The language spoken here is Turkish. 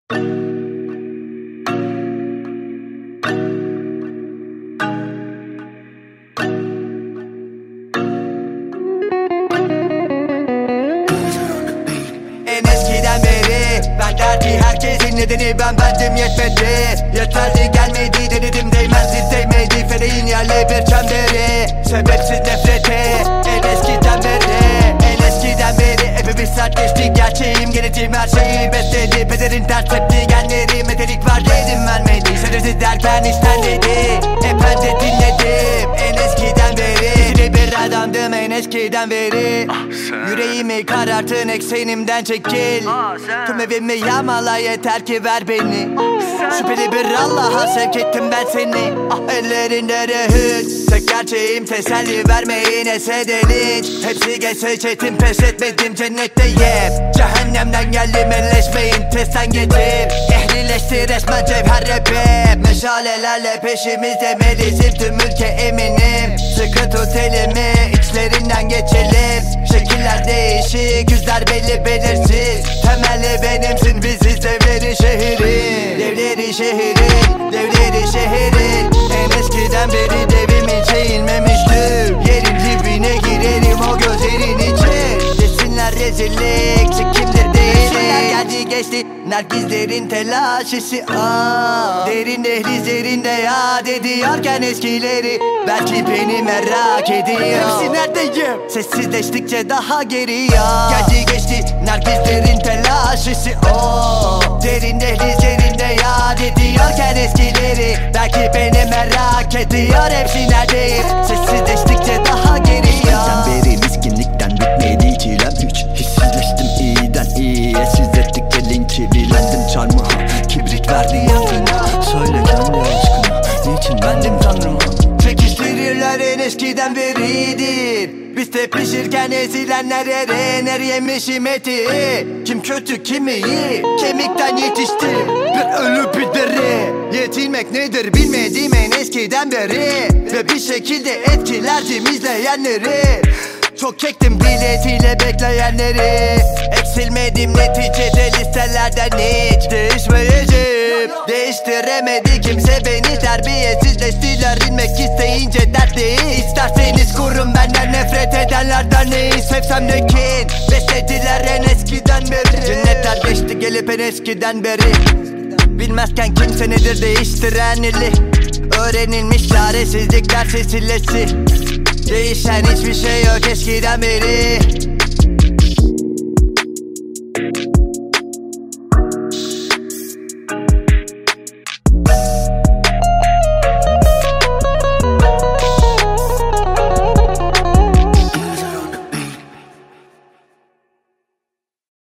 Eskiden beri ben derdi herkesin nedeni bendim yetmedi. Yeterli gelmedi denedim değmezdi değmedi feleğin yerle bir çemberi. Sebepsiz nefrete en eskiden beri hepimiz sertleştik gerçeğim genetim her şeyi besledi. Pederin dert etti genleri metelik var dedim vermedi. Sebepsiz derken işten dedi hep ben de dinledim en eskiden beri. Bir adamdım en eskiden beri. Yüreğimi karartın eksenimden çekil. Tüm evimi yağmala yeter ki ver beni. Şüpheli bir Allah'a sevk ettim ben seni. Ellerinde rehin tek gerçeğim teselli vermeyin esedelinç. Hepsi geçse çetin pes etmedim cennetteyim. Cehennemden geldim elleşmeyin testten getir. Ehlileşti resmen cevher rap'e. Meşalelerle peşimizde melizim tüm ülke eminim. Sıkı tut elimi içlerinden geçelim. Şekiller değişik yüzler belli belirsiz. Temelli benimsin biziz devleri şehrin. Devleri şehrin, devleri şehrin. En eskiden beri devim içe inmemiştim. Yerin dibine girerim o gözlerin içi. Desinler rezillik kimdir değiller. Geldi geçti nergizlerin telaşesi. Derin dehlizlerinde yad ediyorken eskileri. Belki beni merak ediyor. Hepsi neredeyim? Sessizleştikçe daha geriyor. Geldi geçti nergizlerin telaşesi. Derin dehlizlerinde yad ediyorken eskileri. Belki beni merak ediyor. Hepsi neredeyim? Sessizleştikçe daha geriyor. Eskiden beri miskinlikten bitmedi çilem hiç. Hissizleştim iyiden iyiye siz ettikçe linç bilendim çarmıha. Kibrit verdi yangına. Söyle kendi aşkına niçin bendim tanrım? Çekiştirirler en eskiden beridir. Biz tepişirken ezilenler erenler yemişim eti. Kim kötü kim iyi kemikten yetişti. Bir ölü bir deri. Yetinmek nedir bilmediğim en eskiden beri. Ve bir şekilde etkilerdim izleyenleri. Çok çektim biletiyle bekleyenleri. Eksilmedim neticede listelerden hiç değişmeyeceğim. Değiştiremedi kimse beni terbiyesizleştiler inmek isteyince dert değil. İsterseniz kurun benden nefret edenlerden neyi sevsem de kin. Beslediler en eskiden beri. Cennetler geçti gelip en eskiden beri. Bilmezken kimse nedir değiştiren eli. Öğrenilmiş çaresizlikler silsilesi. Değişen hiçbir şey yok eskiden beri.